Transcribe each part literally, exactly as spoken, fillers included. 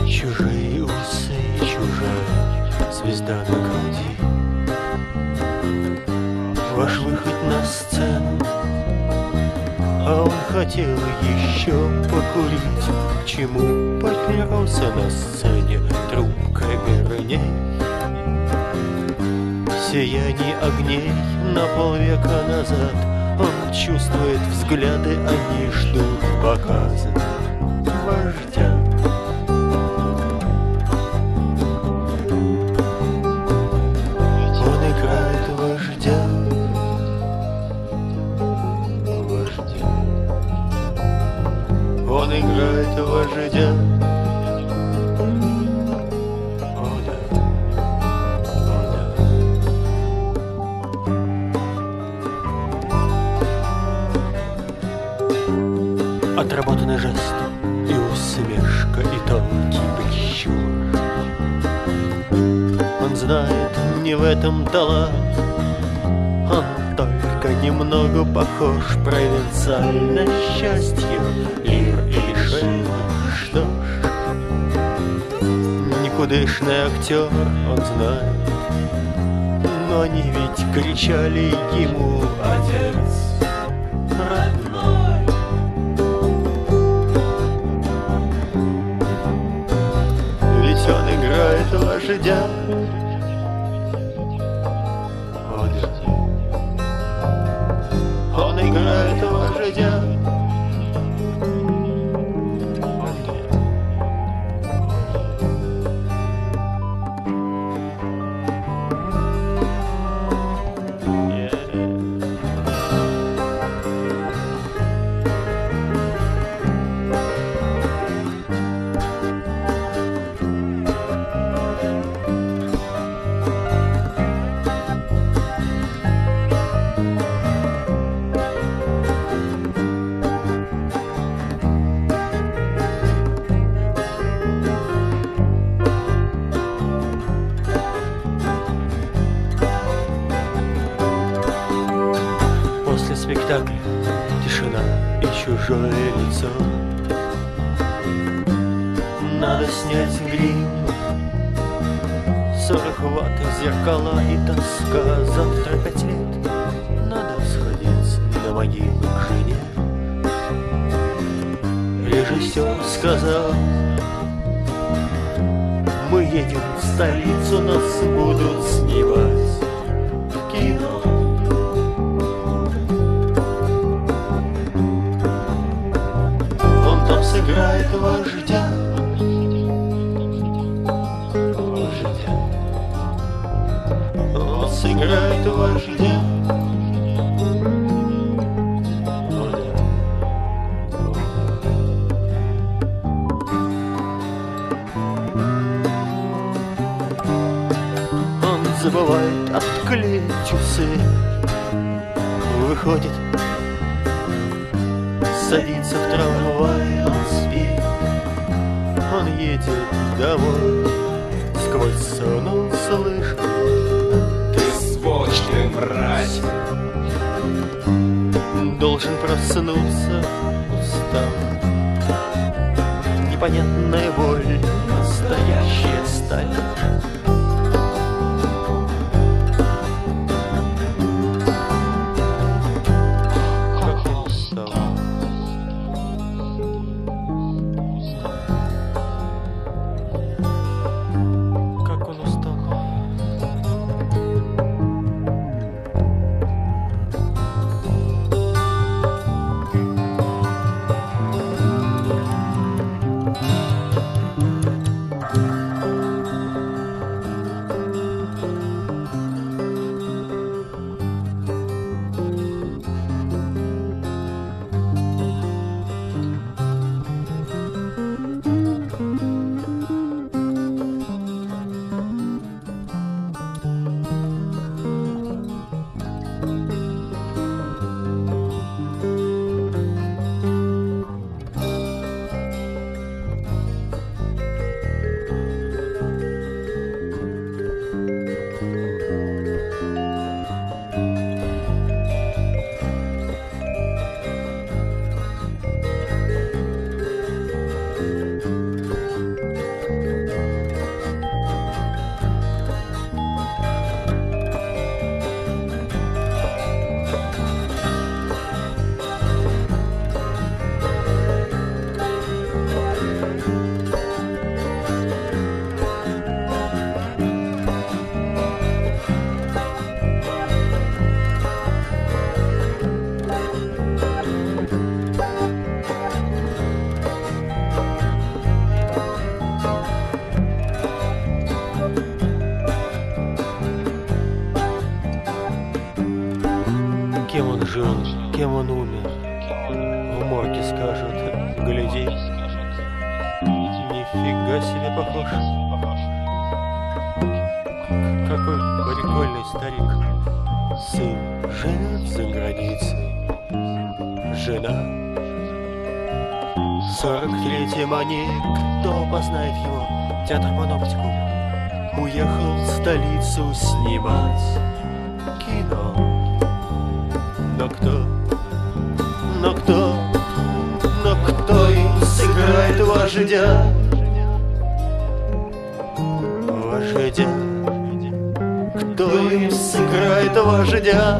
Чужие усы, чужая звезда на груди. Ваш выход на сцену, а он хотел еще покурить. К чему папироса на сцене, трубка верней? Сияние огней на полвека назад. Он чувствует взгляды, они ждут показа вождя. Он играет вождя, вождя. Он играет вождя. О да, о да. Отработанный жест и усмешка, и тонкий прищур. Он знает, не в этом талант, он только немного похож. Провинциальное счастье, лир или шелк, что ж. Никудышный актер, он знает, но они ведь кричали ему: отец родной. Ведь он играет вождя. Он играет вождя. После спектакля тишина и чужое лицо. Надо снять грим, сорок ватт, зеркала и тоска. Завтра пять лет, надо сходить на могилу к жене. Режиссер сказал: мы едем в столицу, нас будут снимать в кино. Сыграет вождя, вождя. Он сыграет вождя. Он забывает отклеить усы, выходит, садится в трамвай, он спит. Он едет домой, сквозь сон он слышит: ты сволочь, мразь. Должен проснуться устал. Непонятная боль, настоящая сталь. он, кем он умер? В морге скажут, гляди, нифига себе похож. Какой прикольный старик. Сын живет за границей, жена сорок третьем, а никто познает его. Театр Паноптикум уехал в столицу снимать кино. Но кто, но кто, но кто им сыграет вождя? Вождя. Кто им сыграет вождя?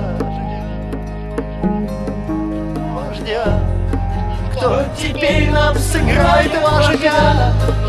Вождя. Кто теперь нам сыграет вождя?